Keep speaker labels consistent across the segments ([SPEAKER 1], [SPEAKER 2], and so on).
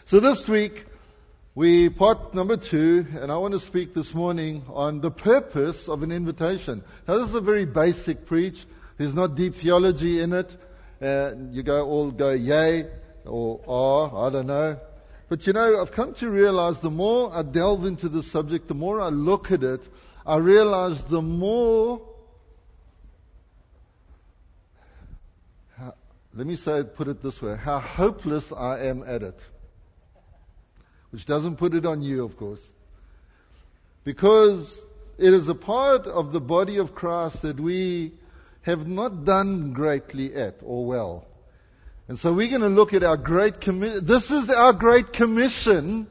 [SPEAKER 1] So this week, we part number 2, and I want to speak this morning on the purpose of an invitation. Now, this is a very basic preach. There's not deep theology in it. You go yay or I don't know. But I've come to realize the more I delve into this subject, the more I look at it, I realize the more, put it this way, how hopeless I am at it. Which doesn't put it on you, of course. Because it is a part of the body of Christ that we have not done greatly at or well. And so we're going to look at our great commission. This is our great commission.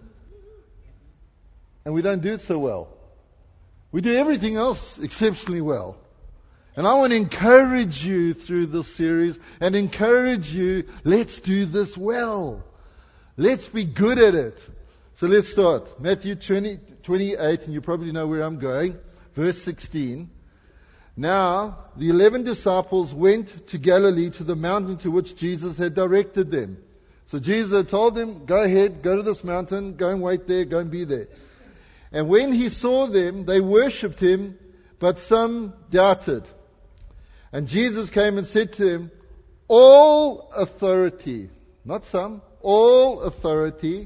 [SPEAKER 1] And we don't do it so well. We do everything else exceptionally well. And I want to encourage you through this series and encourage you, let's do this well. Let's be good at it. So let's start. Matthew 28, and you probably know where I'm going. Verse 16. Now, the 11 disciples went to Galilee, to the mountain to which Jesus had directed them. So Jesus had told them, go ahead, go to this mountain, go and wait there, go and be there. And when he saw them, they worshipped him, but some doubted. And Jesus came and said to them, all authority, not some, all authority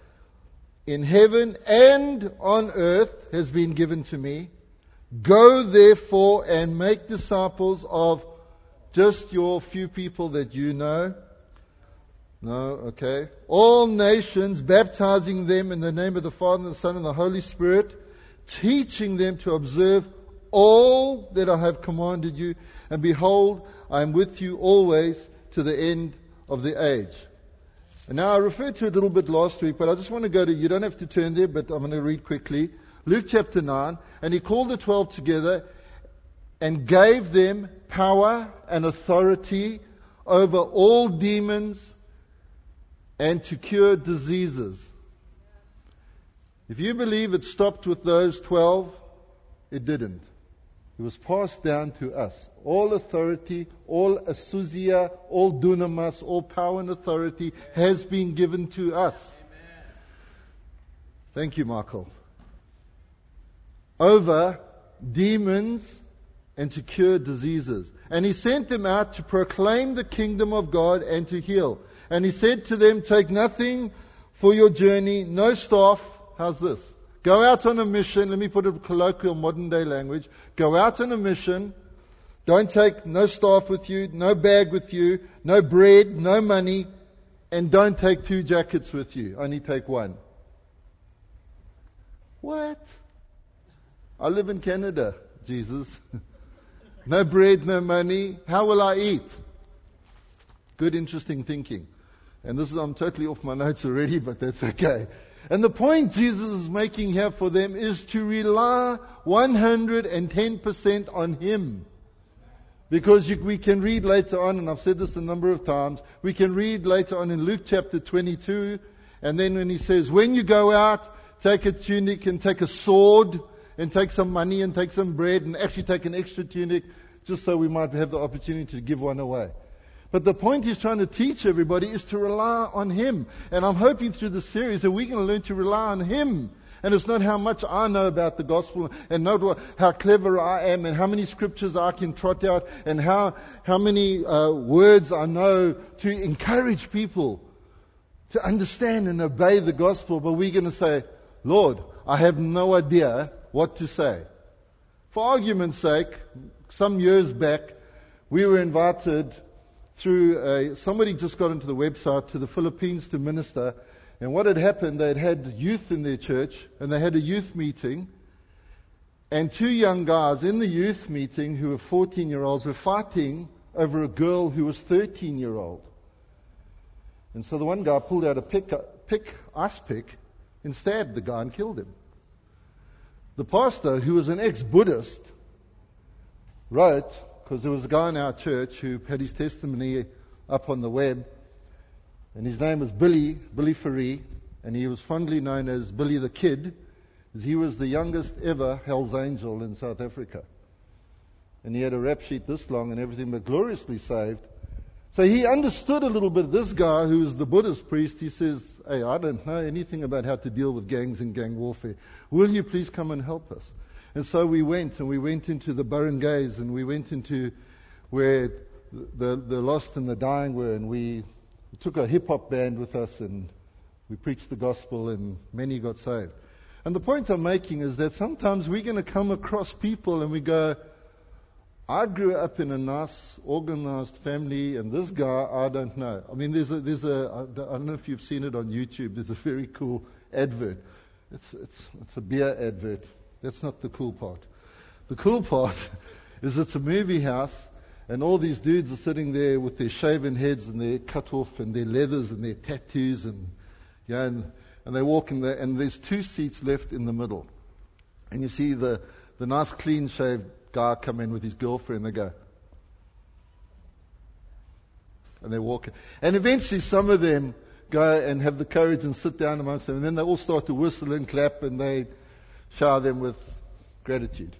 [SPEAKER 1] in heaven and on earth has been given to me. Go therefore and make disciples of just your few people that you know. No, okay. All nations, baptizing them in the name of the Father and the Son and the Holy Spirit, teaching them to observe all that I have commanded you. And behold, I am with you always to the end of the age. And now I referred to it a little bit last week, but I just want to go to, you don't have to turn there, but I'm going to read quickly. Luke chapter 9, and he called the 12 together and gave them power and authority over all demons and to cure diseases. If you believe it stopped with those 12, it didn't. It was passed down to us. All authority, all exousia, all dunamis, all power and authority has been given to us. Amen. Thank you, Michael. Over demons and to cure diseases. And he sent them out to proclaim the kingdom of God and to heal. And he said to them, take nothing for your journey, no staff. How's this? Go out on a mission. Let me put it in colloquial modern day language. Go out on a mission. Don't take no staff with you, no bag with you, no bread, no money, and don't take 2 jackets with you. Only take 1. What? I live in Canada, Jesus. No bread, no money. How will I eat? Good, interesting thinking. And I'm totally off my notes already, but that's okay. And the point Jesus is making here for them is to rely 110% on Him. Because we can read later on, and I've said this a number of times, we can read later on in Luke chapter 22, and then when he says, when you go out, take a tunic and take a sword, and take some money and take some bread, and actually take an extra tunic, just so we might have the opportunity to give one away. But the point he's trying to teach everybody is to rely on Him. And I'm hoping through this series that we're going to learn to rely on Him. And it's not how much I know about the gospel and not how clever I am and how many scriptures I can trot out and how many words I know to encourage people to understand and obey the gospel. But we're going to say, Lord, I have no idea what to say. For argument's sake, some years back, we were invited through somebody just got into the website to the Philippines to minister. And what had happened, they had youth in their church, and they had a youth meeting. And 2 young guys in the youth meeting who were 14-year-olds were fighting over a girl who was 13-year-old. And so the one guy pulled out a ice pick, and stabbed the guy and killed him. The pastor, who was an ex-Buddhist, wrote, because there was a guy in our church who had his testimony up on the web, and his name was Billy Faree, and he was fondly known as Billy the Kid, as he was the youngest ever Hell's Angel in South Africa. And he had a rap sheet this long and everything, but gloriously saved. So he understood a little bit. This guy, who is the Buddhist priest, he says, hey, I don't know anything about how to deal with gangs and gang warfare. Will you please come and help us? And so we went into the barangays, and we went into where the lost and the dying were, and we took a hip-hop band with us, and we preached the gospel, and many got saved. And the point I'm making is that sometimes we're going to come across people and we go, I grew up in a nice, organized family, and this guy, I don't know. I mean, I don't know if you've seen it on YouTube. There's a very cool advert. It's a beer advert. That's not the cool part. The cool part is it's a movie house, and all these dudes are sitting there with their shaven heads and their cut off and their leathers and their tattoos, and they walk in there, and there's 2 seats left in the middle. And you see the nice clean shaved guy come in with his girlfriend. They go, and they walk in. And eventually some of them go and have the courage and sit down amongst them, and then they all start to whistle and clap, and they shower them with gratitude.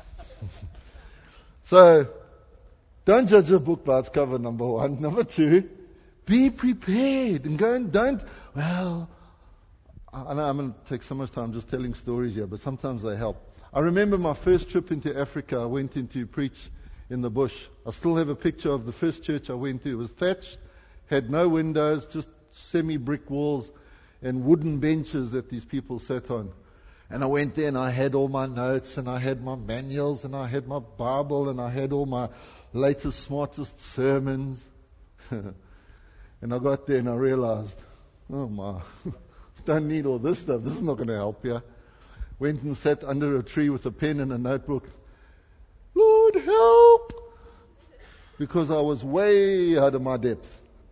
[SPEAKER 1] So don't judge a book by its cover, number 1. Number 2, be prepared and go and don't. Well, I know I'm going to take so much time just telling stories here, but sometimes they help. I remember my first trip into Africa. I went in to preach in the bush. I still have a picture of the first church I went to. It was thatched, had no windows, just semi-brick walls and wooden benches that these people sat on. And I went there and I had all my notes and I had my manuals and I had my Bible and I had all my latest, smartest sermons. And I got there and I realized, oh my, don't need all this stuff. This is not going to help you. Went and sat under a tree with a pen and a notebook. Lord, help! Because I was way out of my depth.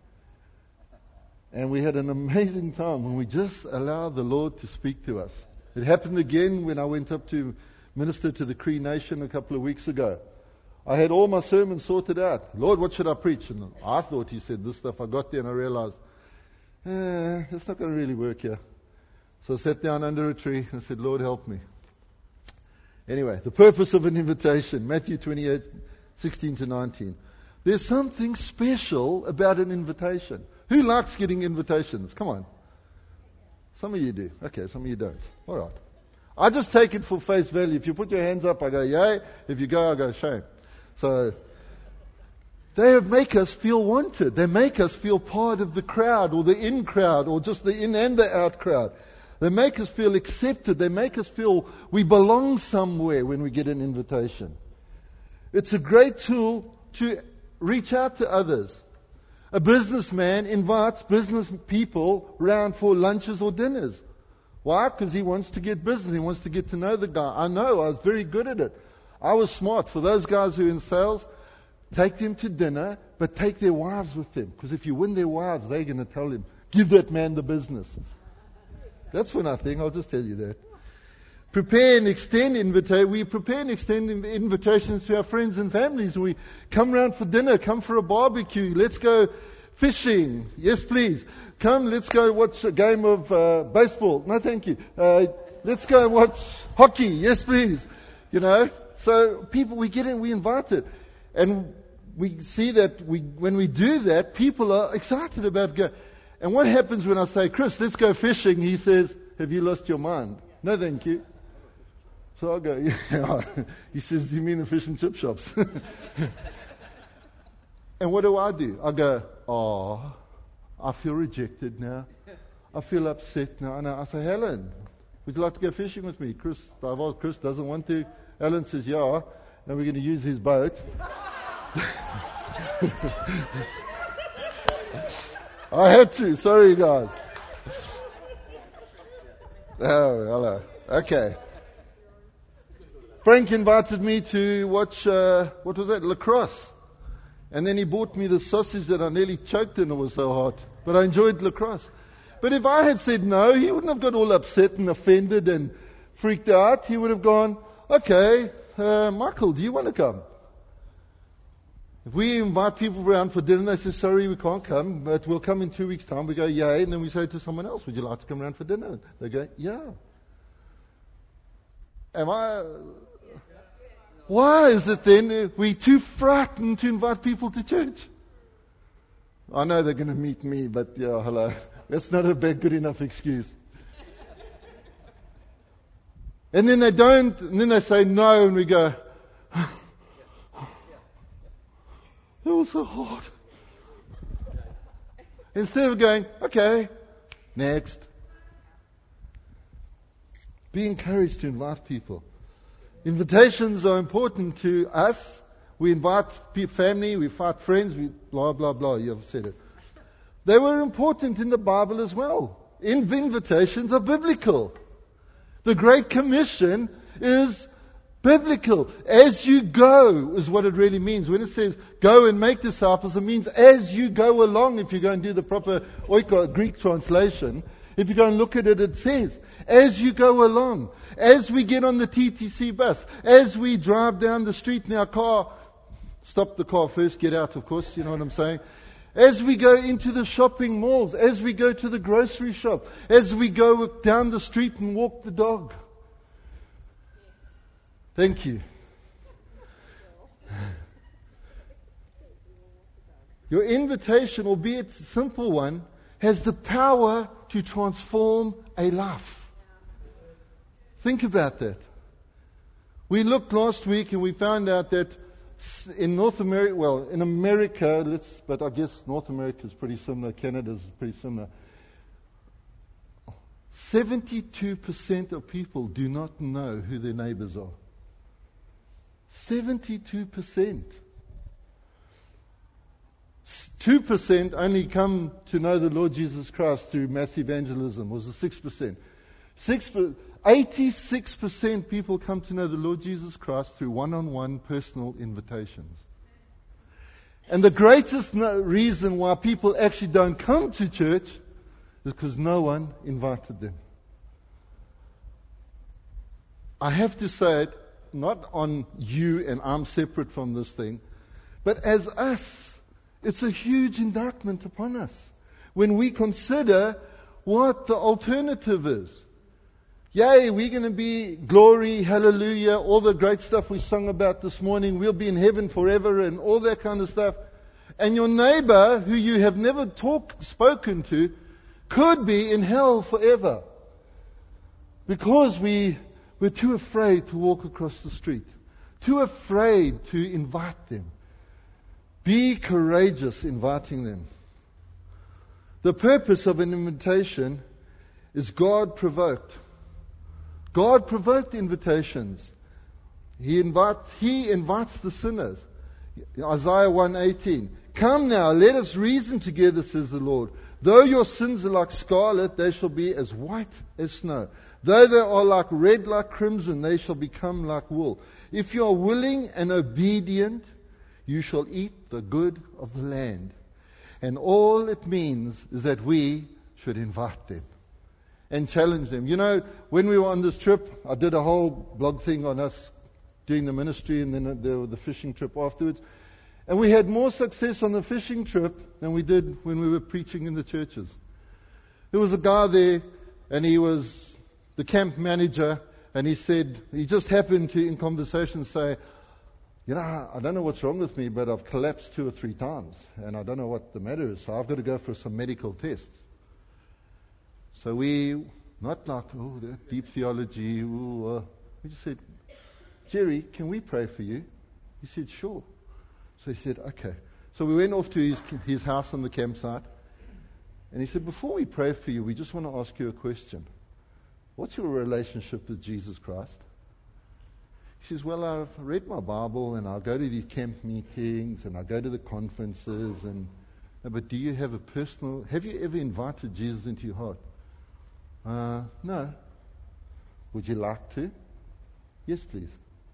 [SPEAKER 1] And we had an amazing time when we just allowed the Lord to speak to us. It happened again when I went up to minister to the Cree Nation a couple of weeks ago. I had all my sermons sorted out. Lord, what should I preach? And I thought He said this stuff. I got there and I realized, it's not going to really work here. So I sat down under a tree and said, Lord, help me. Anyway, the purpose of an invitation, Matthew 28, 16 to 19. There's something special about an invitation. Who likes getting invitations? Come on. Some of you do. Okay, some of you don't. All right. I just take it for face value. If you put your hands up, I go, yay. If you go, I go, shame. So they make us feel wanted. They make us feel part of the crowd or the in crowd or just the in and the out crowd. They make us feel accepted. They make us feel we belong somewhere when we get an invitation. It's a great tool to reach out to others. A businessman invites business people round for lunches or dinners. Why? Because he wants to get business. He wants to get to know the guy. I know, I was very good at it. I was smart. For those guys who are in sales, take them to dinner, but take their wives with them. Because if you win their wives, they're going to tell him, give that man the business. That's when I think, I'll just tell you that. Prepare and extend invitations. We prepare and extend invitations to our friends and families. We come round for dinner, come for a barbecue. Let's go fishing. Yes, please. Come, let's go watch a game of baseball. No, thank you. Let's go and watch hockey. Yes, please. You know, so people, we get in, we invite it. And we see that when we do that, people are excited about going. And what happens when I say, Chris, let's go fishing? He says, have you lost your mind? No, thank you. So I go, yeah. He says, do you mean the fish and chip shops? And what do? I go, oh, I feel rejected now. I feel upset now. And I say, Helen, would you like to go fishing with me? Chris doesn't want to. Helen says, yeah. And we're going to use his boat. I had to. Sorry, guys. Oh, hello. Okay. Frank invited me to watch, what was that? Lacrosse. And then he bought me the sausage that I nearly choked in. It was so hot. But I enjoyed lacrosse. But if I had said no, he wouldn't have got all upset and offended and freaked out. He would have gone, okay, Michael, do you want to come? If we invite people around for dinner and they say, sorry, we can't come, but we'll come in 2 weeks' time, we go, yay, and then we say to someone else, would you like to come around for dinner? They go, yeah. Why is it then we're too frightened to invite people to church? I know they're going to meet me, but yeah, hello. That's not a good enough excuse. And then they don't, and then they say no, and we go, that was so hard. Instead of going, okay, next. Be encouraged to invite people. Invitations are important to us. We invite family, we invite friends, we blah, blah, blah. You've said it. They were important in the Bible as well. Invitations are biblical. The Great Commission is biblical. As you go is what it really means. When it says go and make disciples, it means as you go along. If you go and do the proper oikos, Greek translation, if you go and look at it, it says, as you go along, as we get on the TTC bus, as we drive down the street in our car, stop the car first, get out, of course, you know what I'm saying? As we go into the shopping malls, as we go to the grocery shop, as we go down the street and walk the dog. Thank you. Your invitation, albeit a simple one, has the power to transform a life. Think about that. We looked last week and we found out that in North America, well, in America, but I guess North America is pretty similar, Canada is pretty similar. 72% of people do not know who their neighbors are. 72%. 2% only come to know the Lord Jesus Christ through mass evangelism, was the 6%. 86% people come to know the Lord Jesus Christ through one-on-one personal invitations. And the greatest reason why people actually don't come to church is because no one invited them. I have to say it, not on you and I'm separate from this thing, but as us, it's a huge indictment upon us when we consider what the alternative is. Yay, we're going to be glory, hallelujah, all the great stuff we sung about this morning. We'll be in heaven forever and all that kind of stuff. And your neighbor, who you have never spoken to, could be in hell forever. Because we're too afraid to walk across the street. Too afraid to invite them. Be courageous inviting them. The purpose of an invitation is God-provoked. God-provoked invitations. He invites the sinners. Isaiah 1:18. Come now, let us reason together, says the Lord. Though your sins are like scarlet, they shall be as white as snow. Though they are like red like crimson, they shall become like wool. If you are willing and obedient, you shall eat the good of the land. And all it means is that we should invite them and challenge them. You know, when we were on this trip, I did a whole blog thing on us doing the ministry and then the fishing trip afterwards. And we had more success on the fishing trip than we did when we were preaching in the churches. There was a guy there, and he was the camp manager, and he said, he just happened to, in conversation, say, you know, I don't know what's wrong with me, but I've collapsed 2 or 3 times, and I don't know what the matter is, so I've got to go for some medical tests. So we, not like, that deep theology, we just said, Jerry, can we pray for you? He said, sure. So he said, okay. So we went off to his house on the campsite, and he said, before we pray for you, we just want to ask you a question. What's your relationship with Jesus Christ? He says, well, I've read my Bible, and I'll go to these camp meetings, and I'll go to the conferences, but do you have have you ever invited Jesus into your heart? No. Would you like to? Yes, please.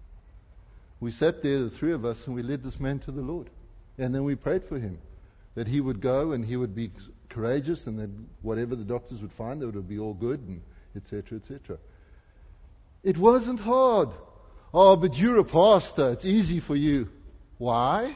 [SPEAKER 1] We sat there, the 3 of us, and we led this man to the Lord. And then we prayed for him, that he would go and he would be courageous, and that whatever the doctors would find, that it would be all good, and etc., etc. It wasn't hard. Oh, but you're a pastor. It's easy for you. Why?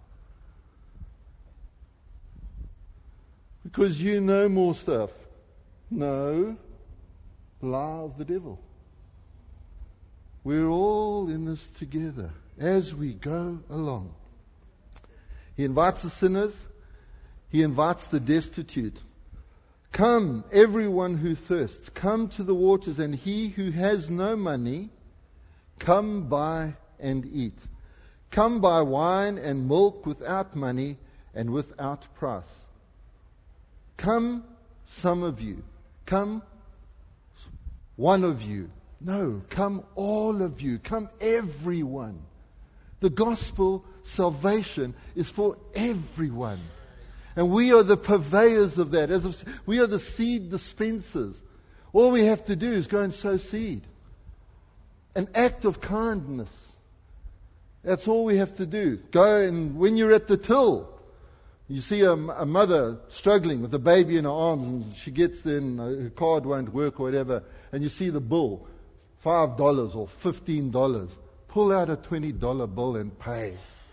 [SPEAKER 1] Because you know more stuff. No. Lie of the devil. We're all in this together as we go along. He invites the sinners. He invites the destitute. Come, everyone who thirsts, come to the waters, and he who has no money, come buy and eat. Come buy wine and milk without money and without price. Come, some of you. Come, one of you. No, come all of you. Come everyone. The gospel, salvation, is for everyone. And we are the purveyors of that. We are the seed dispensers. All we have to do is go and sow seed. An act of kindness. That's all we have to do. Go, and when you're at the till, you see a mother struggling with a baby in her arms, and she gets there and her card won't work or whatever, and you see the bill, $5 or $15. Pull out a $20 bill and pay.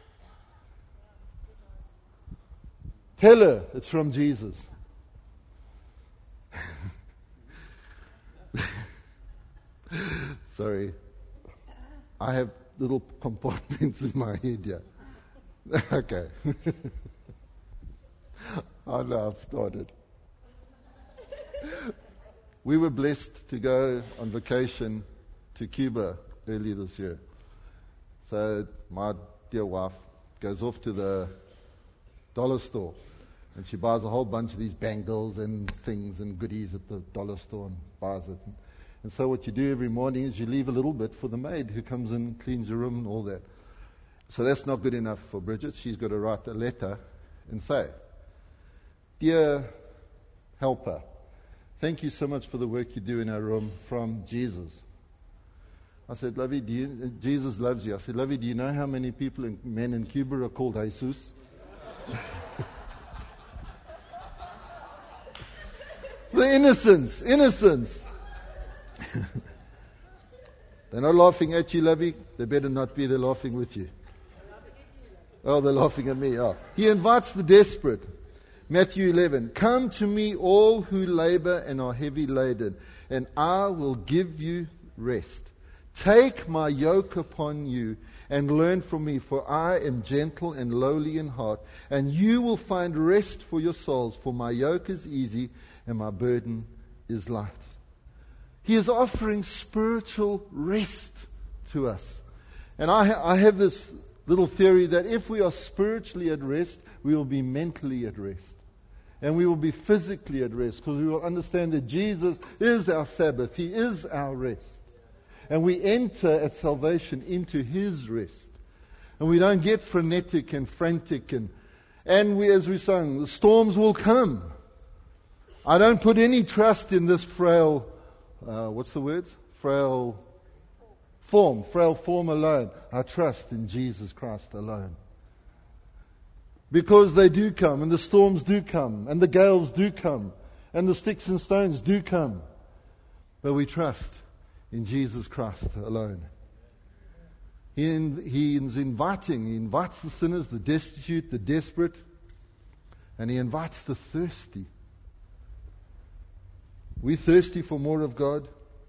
[SPEAKER 1] Tell her it's from Jesus. Sorry. I have little compartments in my head here. Okay. I know I've started. We were blessed to go on vacation to Cuba early this year. So my dear wife goes off to the dollar store, and she buys a whole bunch of these bangles and things and goodies at the dollar store and buys it. And so what you do every morning is you leave a little bit for the maid who comes in, cleans your room and all that. So that's not good enough for Bridget. She's got to write a letter and say, "Dear helper, thank you so much for the work you do in our room, from Jesus." I said, "Lovey, Jesus loves you." I said, "Lovey, do you know how many men in Cuba are called Jesus?" The innocence. They're not laughing at you, Lovey. They better not be. They're laughing with you. Oh, they're laughing at me. Oh. He invites the desperate. Matthew 11. Come to me, all who labor and are heavy laden, and I will give you rest. Take my yoke upon you and learn from me, for I am gentle and lowly in heart, and you will find rest for your souls, for my yoke is easy and my burden is light. He is offering spiritual rest to us. And I have this little theory that if we are spiritually at rest, we will be mentally at rest. And we will be physically at rest, because we will understand that Jesus is our Sabbath. He is our rest. And we enter at salvation into His rest. And we don't get frenetic and frantic. And we, as we sang, the storms will come. I don't put any trust in this frail, frail form alone. I trust in Jesus Christ alone. Because they do come, and the storms do come, and the gales do come, and the sticks and stones do come. But we trust in Jesus Christ alone. He is inviting. He invites the sinners, the destitute, the desperate, and He invites the thirsty. We're thirsty for more of God.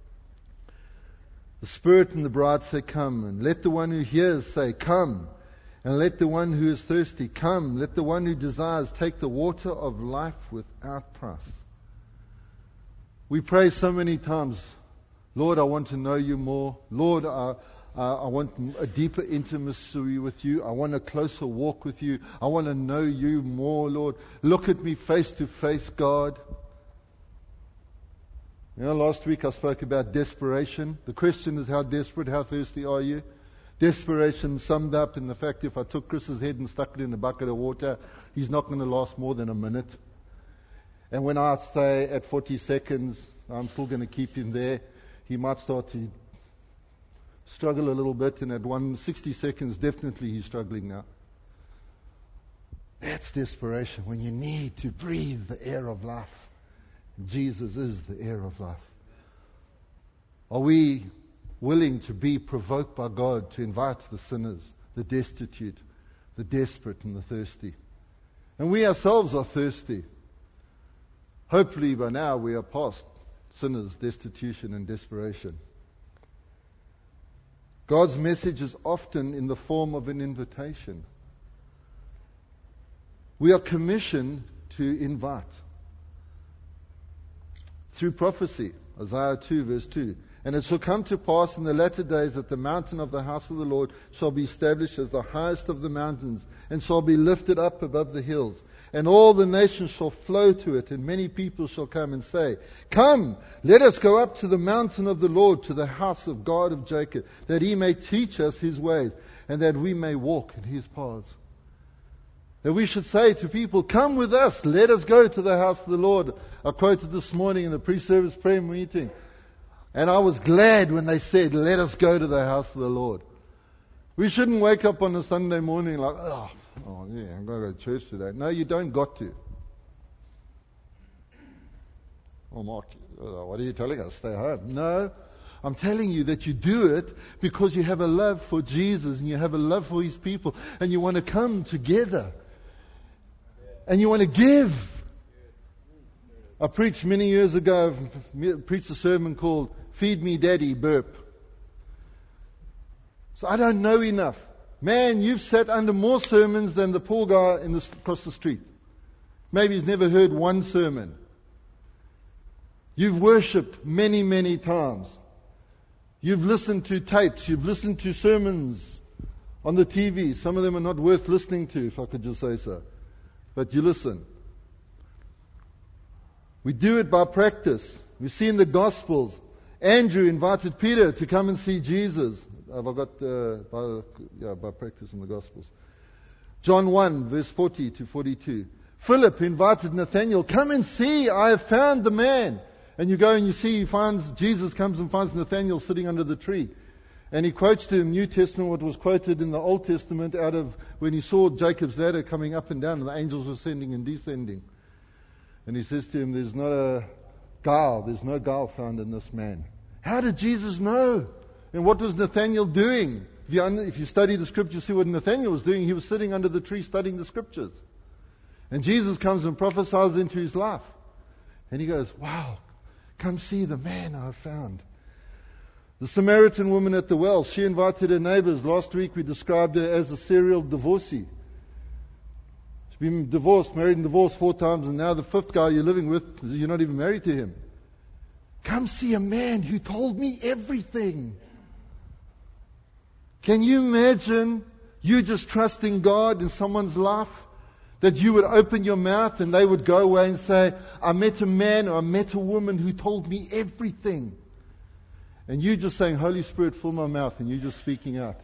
[SPEAKER 1] The Spirit and the bride say, "Come." And let the one who hears say, "Come." And let the one who is thirsty come. Let the one who desires take the water of life without price. We pray so many times, "Lord, I want to know you more. Lord, I want a deeper intimacy with you. I want a closer walk with you. I want to know you more, Lord. Look at me face to face, God." Last week I spoke about desperation. The question is, how desperate, how thirsty are you? Desperation summed up in the fact, if I took Chris's head and stuck it in a bucket of water, he's not going to last more than a minute. And when I say at 40 seconds, I'm still going to keep him there, he might start to struggle a little bit, and at 160 seconds, definitely he's struggling now. That's desperation, when you need to breathe the air of life. Jesus is the air of life. Are we willing to be provoked by God to invite the sinners, the destitute, the desperate, and the thirsty? And we ourselves are thirsty. Hopefully by now we are past sinners, destitution, and desperation. God's message is often in the form of an invitation. We are commissioned to invite. Through prophecy, Isaiah 2 verse 2. And it shall come to pass in the latter days that the mountain of the house of the Lord shall be established as the highest of the mountains, and shall be lifted up above the hills. And all the nations shall flow to it, and many people shall come and say, Come, let us go up to the mountain of the Lord, to the house of God of Jacob, that he may teach us his ways, and that we may walk in his paths. That we should say to people, come with us, let us go to the house of the Lord. I quoted this morning in the pre-service prayer meeting. And I was glad when they said, let us go to the house of the Lord. We shouldn't wake up on a Sunday morning like, oh yeah, I'm going to go to church today. No, you don't got to. Oh, Mark, what are you telling us? Stay home. No, I'm telling you that you do it because you have a love for Jesus and you have a love for his people and you want to come together and you want to give. I preached many years ago, preached a sermon called Feed Me Daddy Burp. So I don't know enough. Man, you've sat under more sermons than the poor guy across the street. Maybe he's never heard one sermon. You've worshipped many, many times. You've listened to tapes. You've listened to sermons on the TV. Some of them are not worth listening to, if I could just say so. But you listen. We do it by practice. We see in the Gospels, Andrew invited Peter to come and see Jesus. Have I got by practice in the Gospels. John 1, verse 40 to 42. Philip invited Nathanael, come and see, I have found the man. And you go and you see, Jesus comes and finds Nathanael sitting under the tree. And he quotes to him New Testament what was quoted in the Old Testament out of when he saw Jacob's ladder coming up and down and the angels were ascending and descending. And he says to him, there's no guile found in this man. How did Jesus know? And what was Nathanael doing? If you study the scripture, you see what Nathanael was doing. He was sitting under the tree studying the scriptures. And Jesus comes and prophesies into his life. And he goes, wow, come see the man I have found. The Samaritan woman at the well, she invited her neighbors. Last week we described her as a serial divorcee. She's been married and divorced 4 times, and now the 5th guy you're living with, you're not even married to him. Come see a man who told me everything. Can you imagine you just trusting God in someone's life? That you would open your mouth and they would go away and say, I met a man or I met a woman who told me everything. And you just saying, Holy Spirit, fill my mouth, and you just speaking out.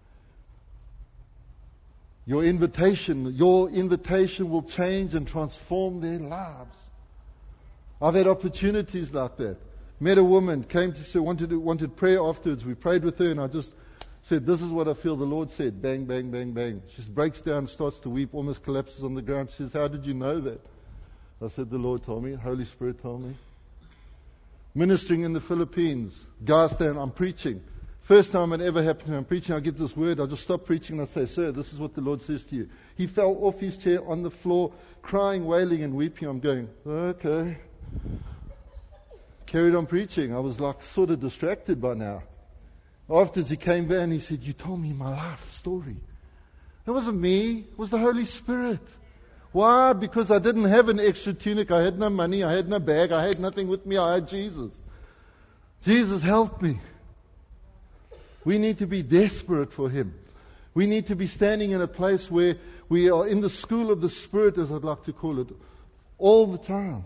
[SPEAKER 1] Your invitation will change and transform their lives. I've had opportunities like that. Met a woman, came to say, wanted prayer afterwards. We prayed with her, and I just said, this is what I feel the Lord said. Bang, bang, bang, bang. She breaks down, starts to weep, almost collapses on the ground. She says, how did you know that? I said, the Lord told me. Holy Spirit told me. Ministering in the Philippines. Guy stand, I'm preaching. First time it ever happened to me, I'm preaching, I get this word, I just stop preaching and I say, sir, this is what the Lord says to you. He fell off his chair on the floor, crying, wailing and weeping. I'm going, okay. Carried on preaching. I was like sort of distracted by now. Afterwards he came back and he said, you told me my life story. It wasn't me, it was the Holy Spirit. Why? Because I didn't have an extra tunic, I had no money, I had no bag, I had nothing with me, I had Jesus. Jesus helped me. We need to be desperate for Him. We need to be standing in a place where we are in the school of the Spirit, as I'd like to call it, all the time.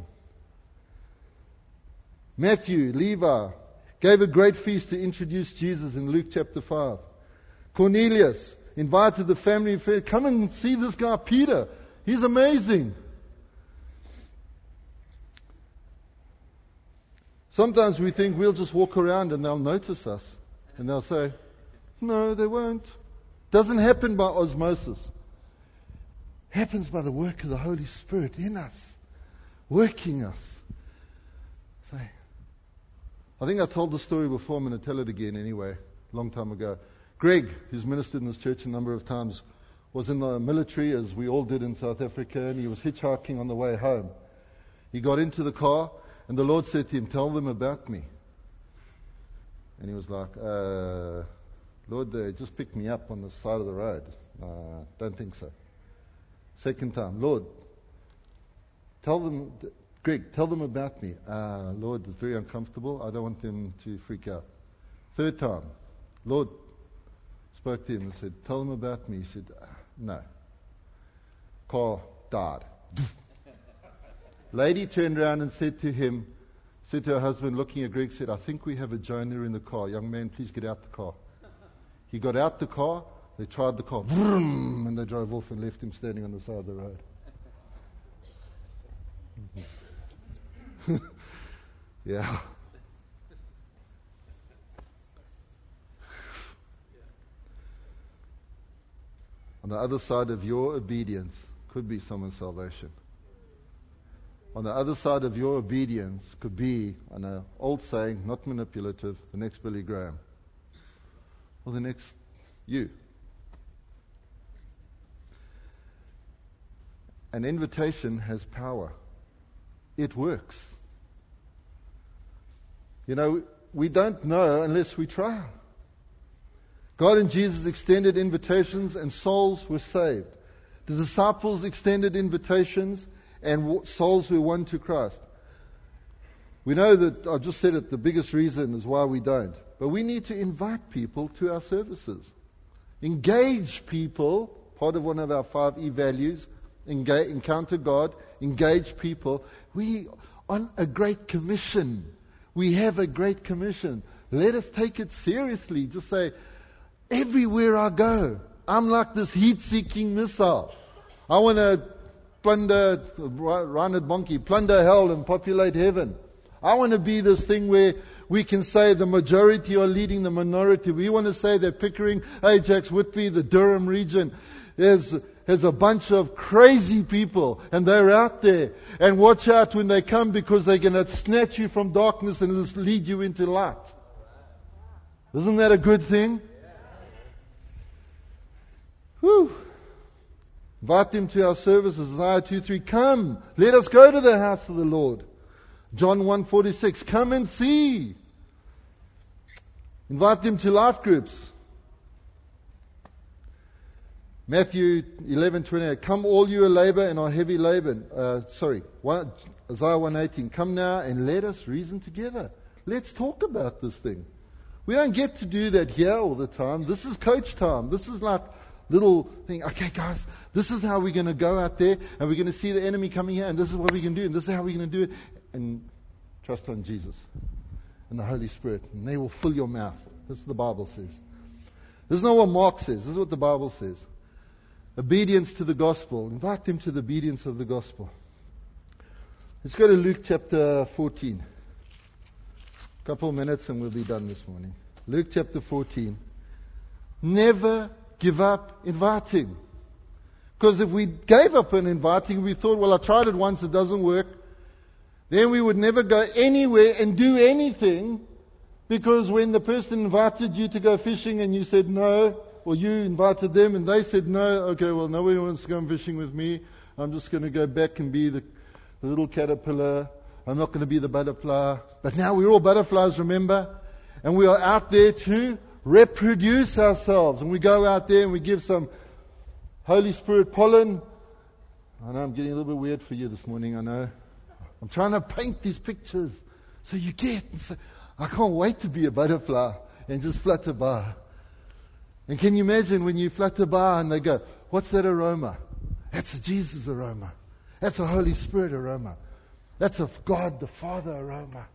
[SPEAKER 1] Matthew, Levi, gave a great feast to introduce Jesus in Luke chapter 5. Cornelius invited the family, come and see this guy Peter. He's amazing. Sometimes we think we'll just walk around and they'll notice us. And they'll say, no, they won't. Doesn't happen by osmosis. Happens by the work of the Holy Spirit in us, working us. Say, I think I told the story before, I'm going to tell it again anyway, a long time ago. Greg, who's ministered in this church a number of times, was in the military, as we all did in South Africa, and he was hitchhiking on the way home. He got into the car, and the Lord said to him, tell them about me. And he was like, Lord, they just picked me up on the side of the road. Don't think so. Second time, Lord, tell them, Greg, tell them about me. Lord, it's very uncomfortable. I don't want them to freak out. Third time, Lord spoke to him and said, tell them about me. He said, no. Car died. Lady turned around and said to her husband, looking at Greg, said, I think we have a Jonah in the car. Young man, please get out the car. He got out the car. They tried the car. Vroom, and they drove off and left him standing on the side of the road. Yeah. On the other side of your obedience could be someone's salvation. On the other side of your obedience could be, an old saying, not manipulative, the next Billy Graham. Or the next you. An invitation has power. It works. You know, we don't know unless we try. God and Jesus extended invitations and souls were saved. The disciples extended invitations and souls were won to Christ. We know that, I just said it, the biggest reason is why we don't. But we need to invite people to our services. Engage people, part of one of our 5 E values, encounter God, engage people. We on a great commission. We have a great commission. Let us take it seriously. Just say, everywhere I go, I'm like this heat-seeking missile. I want to plunder, Reinhard Bonnke, plunder hell and populate heaven. I want to be this thing where we can say the majority are leading the minority. We want to say that Pickering, Ajax, Whitby, the Durham region has a bunch of crazy people and they're out there. And watch out when they come because they're going to snatch you from darkness and lead you into light. Isn't that a good thing? Whew. Invite them to our services. Isaiah 2:3. Come, let us go to the house of the Lord. John 1:46. Come and see. Invite them to life groups. Matthew 11:28. Come all you who labor and are heavy laden. Isaiah 1:18. Come now and let us reason together. Let's talk about this thing. We don't get to do that here all the time. This is coach time. This is like little thing. Okay, guys, this is how we're going to go out there and we're going to see the enemy coming here and this is what we can do and this is how we're going to do it. And trust on Jesus and the Holy Spirit and they will fill your mouth. This is what the Bible says. This is not what Mark says. This is what the Bible says. Obedience to the gospel. Invite them to the obedience of the gospel. Let's go to Luke chapter 14. A couple of minutes and we'll be done this morning. Luke chapter 14. Never give up inviting. Because if we gave up on inviting, we thought, well, I tried it once, it doesn't work. Then we would never go anywhere and do anything. Because when the person invited you to go fishing and you said no, or you invited them and they said no, okay, well, nobody wants to go fishing with me. I'm just going to go back and be the little caterpillar. I'm not going to be the butterfly. But now we're all butterflies, remember? And we are out there to reproduce ourselves. And we go out there and we give some Holy Spirit pollen. I know I'm getting a little bit weird for you this morning, I know. I'm trying to paint these pictures so you get and say, I can't wait to be a butterfly and just flutter by. And can you imagine when you flutter by and they go, what's that aroma? That's a Jesus aroma. That's a Holy Spirit aroma. That's a God the Father aroma.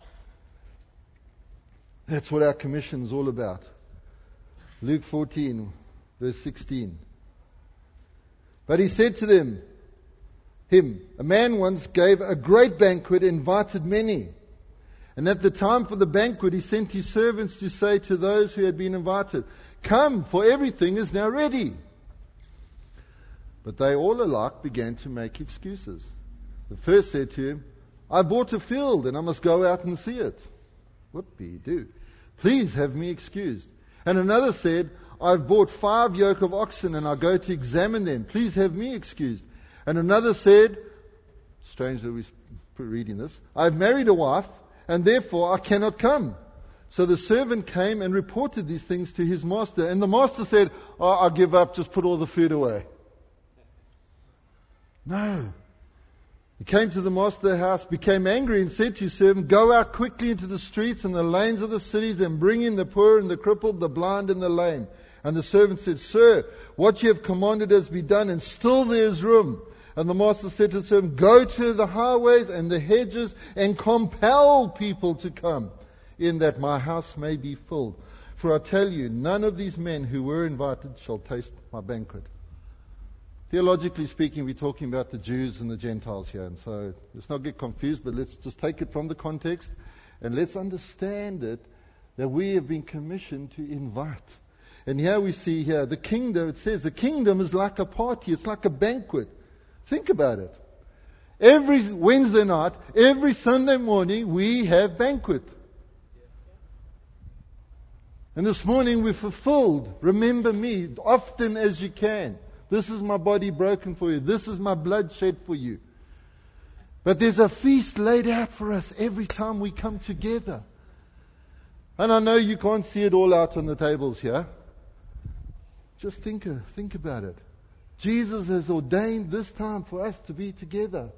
[SPEAKER 1] That's what our commission is all about. Luke 14, verse 16. But he said to him, a man once gave a great banquet, invited many. And at the time for the banquet, he sent his servants to say to those who had been invited, come, for everything is now ready. But they all alike began to make excuses. The first said to him, I bought a field and I must go out and see it. Whoopee-doo. Please have me excused. And another said, I've bought 5 yoke of oxen and I go to examine them. Please have me excused. And another said, strange that we're reading this, I've married a wife and therefore I cannot come. So the servant came and reported these things to his master. And the master said, I give up, just put all the food away. No. He came to the master of the house, became angry, and said to his servant, "Go out quickly into the streets and the lanes of the cities, and bring in the poor and the crippled, the blind and the lame." And the servant said, "Sir, what you have commanded has been done, and still there is room." And the master said to the servant, "Go to the highways and the hedges, and compel people to come in, that my house may be filled. For I tell you, none of these men who were invited shall taste my banquet." Theologically speaking, we're talking about the Jews and the Gentiles here. And so let's not get confused, but let's just take it from the context and let's understand it, that we have been commissioned to invite. And here we see here, the kingdom, it says the kingdom is like a party. It's like a banquet. Think about it. Every Wednesday night, every Sunday morning, we have banquet. And this morning we fulfilled, remember me, often as you can. This is my body broken for you. This is my blood shed for you. But there's a feast laid out for us every time we come together. And I know you can't see it all out on the tables here. Just think about it. Jesus has ordained this time for us to be together.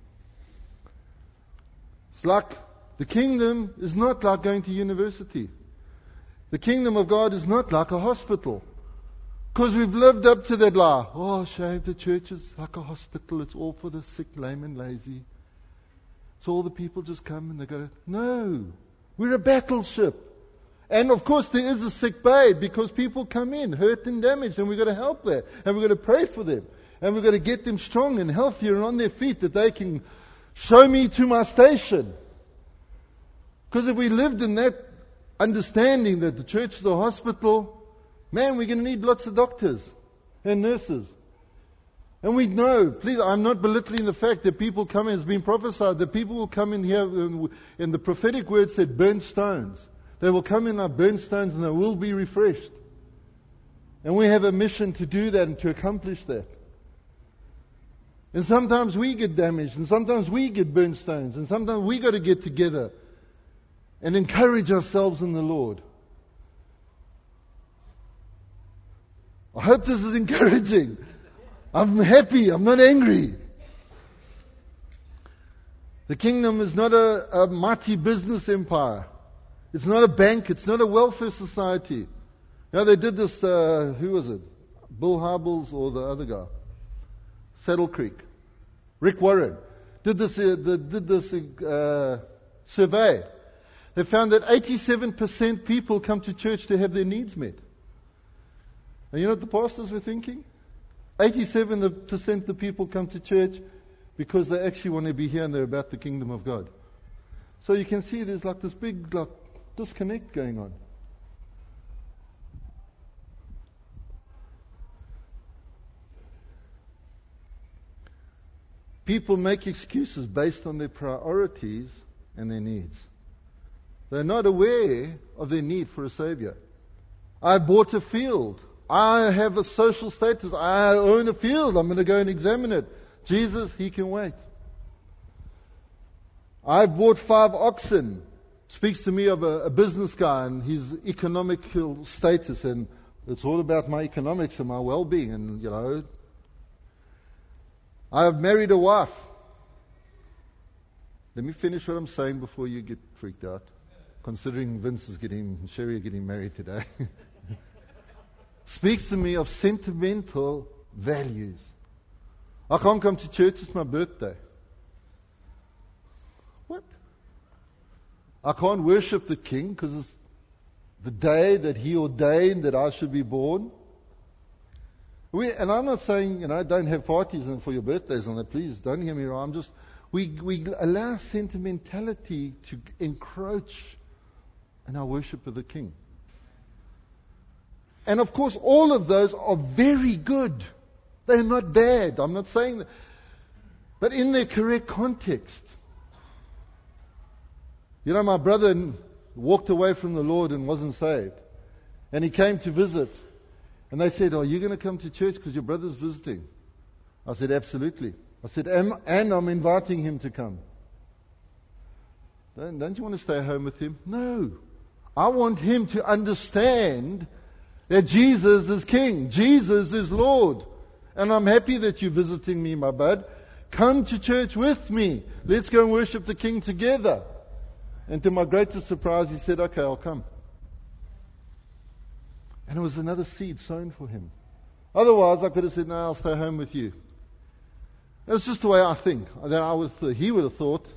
[SPEAKER 1] It's like the kingdom is not like going to university. The kingdom of God is not like a hospital. Because we've lived up to that lie. Oh, shame, the church is like a hospital. It's all for the sick, lame and lazy. So all the people just come and they go, no, we're a battleship. And of course there is a sick bay because people come in, hurt and damaged, and we've got to help them. And we've got to pray for them. And we've got to get them strong and healthier and on their feet that they can show me to my station. Because if we lived in that understanding that the church is a hospital, man, we're going to need lots of doctors and nurses. And we know, please, I'm not belittling the fact that people come in, it's been prophesied, that people will come in here, and the prophetic word said burnt stones. They will come in like burnt stones and they will be refreshed. And we have a mission to do that and to accomplish that. And sometimes we get damaged, and sometimes we get burnt stones, and sometimes we got to get together and encourage ourselves in the Lord. I hope this is encouraging. I'm happy. I'm not angry. The kingdom is not a mighty business empire. It's not a bank. It's not a welfare society. You know, they did this, who was it? Bill Hybels or the other guy? Saddle Creek. Rick Warren did this survey. They found that 87% people come to church to have their needs met. And you know what the pastors were thinking? 87% of the people come to church because they actually want to be here and they're about the kingdom of God. So you can see there's like this big disconnect going on. People make excuses based on their priorities and their needs. They're not aware of their need for a Savior. I bought a field. I have a social status. I own a field. I'm going to go and examine it. Jesus, He can wait. I bought 5 oxen. Speaks to me of a business guy and his economical status, and it's all about my economics and my well-being. And you know, I have married a wife. Let me finish what I'm saying before you get freaked out. Considering Vince is Sherry are getting married today. Speaks to me of sentimental values. I can't come to church, it's my birthday. What? I can't worship the King because it's the day that He ordained that I should be born. And I'm not saying, don't have parties for your birthdays and that. Please don't hear me wrong. We allow sentimentality to encroach in our worship of the King. And of course, all of those are very good. They're not bad. I'm not saying that. But in their correct context. You know, my brother walked away from the Lord and wasn't saved. And he came to visit. And they said, "Are you going to come to church because your brother's visiting?" I said, "Absolutely." I said, and I'm inviting him to come. Don't you want to stay home with him? No. I want him to understand that Jesus is King. Jesus is Lord. And I'm happy that you're visiting me, my bud, Come to church with me. Let's go and worship the King together. And to my greatest surprise, he said, okay, I'll come. And it was another seed sown for him. Otherwise, I could have said, no, I'll stay home with you. That's just the way I think. He would have thought,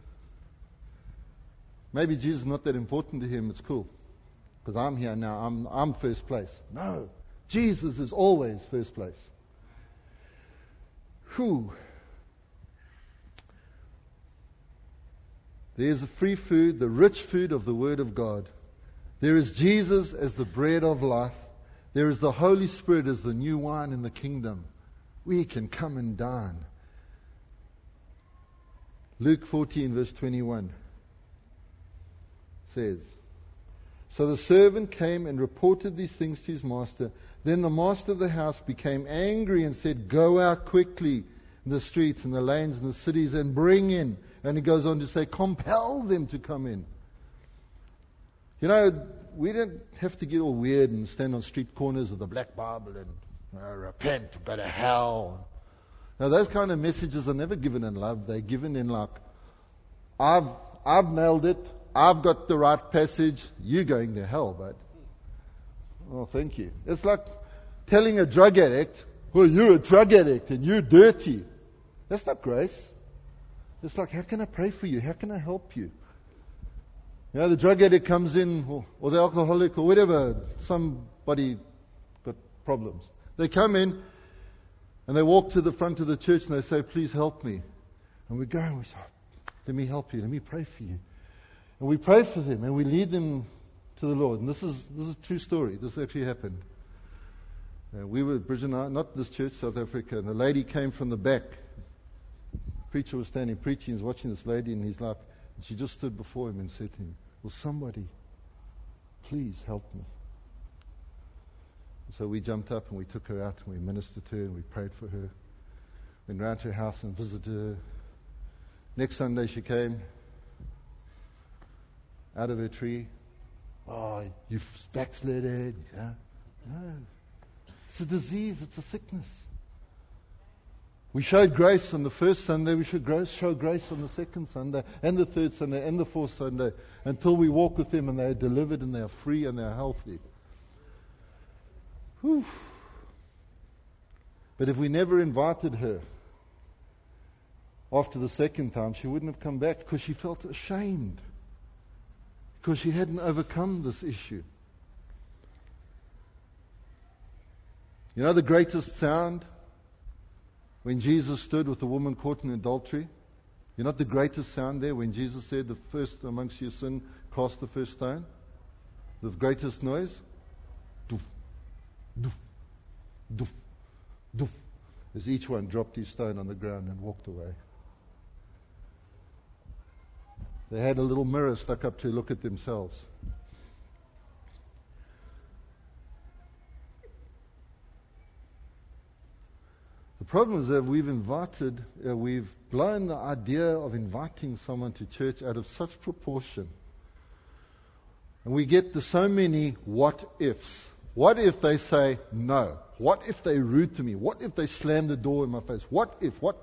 [SPEAKER 1] maybe Jesus is not that important to him. It's cool. Because I'm here now. I'm first place. No. Jesus is always first place. Whew. There is a free food, the rich food of the Word of God. There is Jesus as the bread of life. There is the Holy Spirit as the new wine in the kingdom. We can come and dine. Luke 14 verse 21 says, so the servant came and reported these things to his master. Then the master of the house became angry and said, go out quickly in the streets and the lanes and the cities and bring in. And he goes on to say, compel them to come in. You know, we don't have to get all weird and stand on street corners with the black Bible and repent, go to hell. Now, those kind of messages are never given in love. They're given in like, I've nailed it. I've got the right passage. You're going to hell, bud. Oh, thank you. It's like telling a drug addict, well, you're a drug addict and you're dirty. That's not grace. It's like, how can I pray for you? How can I help you? You know, the drug addict comes in, or the alcoholic, or whatever, somebody got problems. They come in, and they walk to the front of the church, and they say, please help me. And we go, and we say, let me help you, let me pray for you. And we pray for them, and we lead them to the Lord. And this is a true story. This actually happened. We were, Bridget and I, not this church, South Africa, and the lady came from the back. Preacher was standing preaching, he was watching this lady in his life, and she just stood before him and said to him, will somebody please help me? So we jumped up and we took her out and we ministered to her and we prayed for her. Went round to her house and visited her. Next Sunday she came out of her tree. Oh, you've backslidden. Yeah. No. It's a disease, it's a sickness. We showed grace on the first Sunday, we should show grace on the second Sunday, and the third Sunday, and the fourth Sunday, until we walk with them and they are delivered and they are free and they are healthy. Whew. But if we never invited her after the second time, she wouldn't have come back because she felt ashamed, because she hadn't overcome this issue. You know the greatest sound? When Jesus stood with the woman caught in adultery, you know the greatest sound there? When Jesus said, the first amongst you sin, cast the first stone. The greatest noise? Doof, doof, doof, doof. As each one dropped his stone on the ground and walked away. They had a little mirror stuck up to look at themselves. The problem is that we've blown the idea of inviting someone to church out of such proportion. And we get to so many what ifs. What if they say no? What if they rude to me? What if they slam the door in my face? What if? What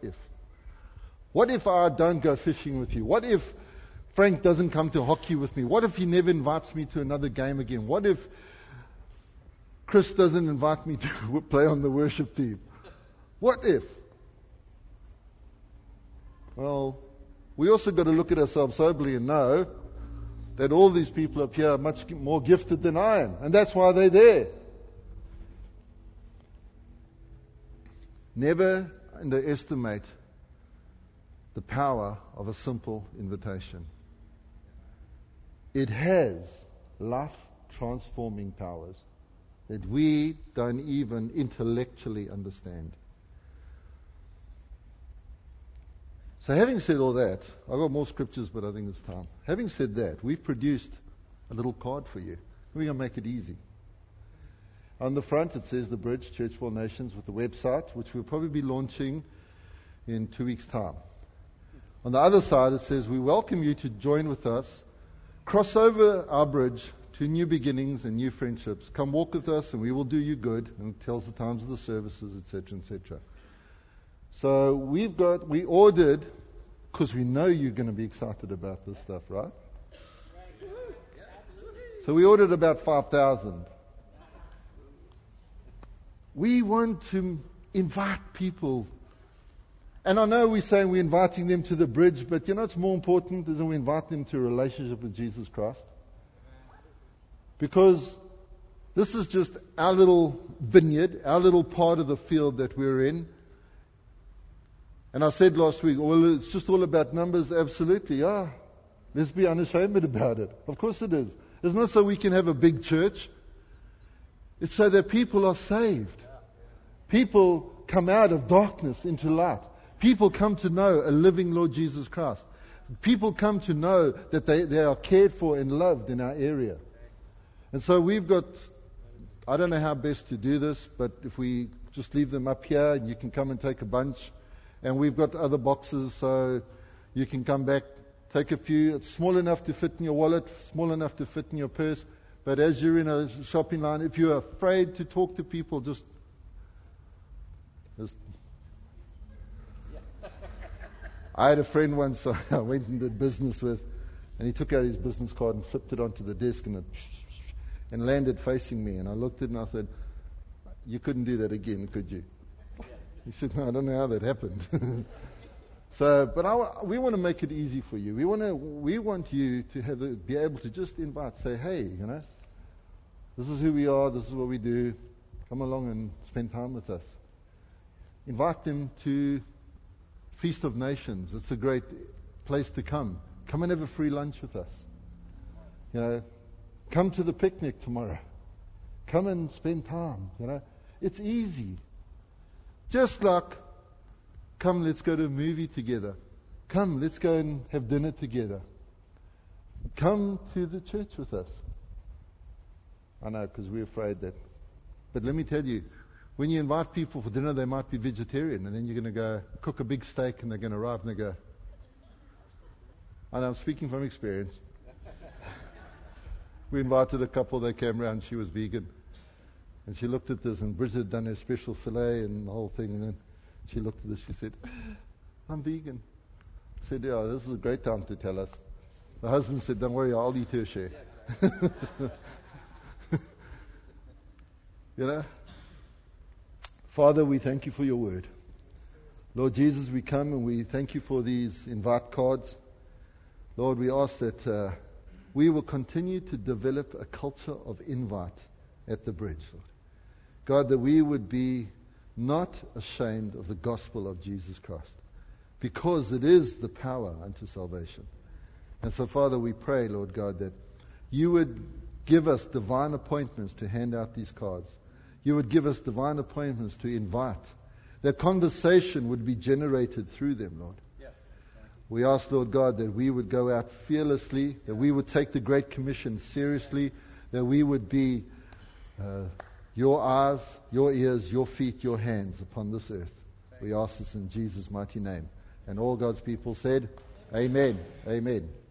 [SPEAKER 1] if I don't go fishing with you? What if Frank doesn't come to hockey with me? What if he never invites me to another game again? What if Chris doesn't invite me to play on the worship team? What if? Well, we also got to look at ourselves soberly and know that all these people up here are much more gifted than I am. And that's why they're there. Never underestimate the power of a simple invitation. It has life-transforming powers that we don't even intellectually understand. So having said all that, I've got more scriptures, but I think it's time. Having said that, we've produced a little card for you. We're going to make it easy. On the front it says The Bridge, Church for All Nations, with the website, which we'll probably be launching in 2 weeks' time. On the other side it says, we welcome you to join with us, cross over our bridge to new beginnings and new friendships. Come walk with us and we will do you good. And it tells the times of the services, etc., etc. So we ordered, because we know you're going to be excited about this stuff, right? So we ordered about 5,000. We want to invite people. And I know we're saying we're inviting them to the bridge, but it's more important is that we invite them to a relationship with Jesus Christ. Because this is just our little vineyard, our little part of the field that we're in. And I said last week, well, it's just all about numbers. Absolutely, yeah. Let's be unashamed about it. Of course it is. It's not so we can have a big church. It's so that people are saved. People come out of darkness into light. People come to know a living Lord Jesus Christ. People come to know that they are cared for and loved in our area. And so we've got, I don't know how best to do this, but if we just leave them up here and you can come and take a bunch. And we've got other boxes so you can come back, take a few. It's small enough to fit in your wallet, small enough to fit in your purse. But as you're in a shopping line, if you're afraid to talk to people, just I had a friend once I went and did business with, and he took out his business card and flipped it onto the desk and landed facing me. And I looked at it and I said, "You couldn't do that again, could you?" He said, "No, I don't know how that happened." But we want to make it easy for you. We want you to be able to just invite, say, "Hey, this is who we are. This is what we do. Come along and spend time with us." Invite them to Feast of Nations. It's a great place to come. Come and have a free lunch with us. Come to the picnic tomorrow. Come and spend time. It's easy. Just like, come, let's go to a movie together. Come, let's go and have dinner together. Come to the church with us. I know, because we're afraid that. But let me tell you, when you invite people for dinner, they might be vegetarian, and then you're going to go cook a big steak, and they're going to arrive and they go. I know, I'm speaking from experience. We invited a couple, they came around, she was vegan. And she looked at this, and Bridget had done her special filet and the whole thing, and then she looked at this, she said, "I'm vegan." I said, "Yeah, this is a great time to tell us." The husband said, "Don't worry, I'll eat her share." Father, we thank you for your word. Lord Jesus, we come and we thank you for these invite cards. Lord, we ask that we will continue to develop a culture of invite at the bridge, Lord. God, that we would be not ashamed of the gospel of Jesus Christ, because it is the power unto salvation. And so, Father, we pray, Lord God, that you would give us divine appointments to hand out these cards. You would give us divine appointments to invite. That conversation would be generated through them, Lord. Yes. We ask, Lord God, that we would go out fearlessly, that we would take the Great Commission seriously, that we would be your eyes, your ears, your feet, your hands upon this earth. We ask this in Jesus' mighty name. And all God's people said, Amen. Amen.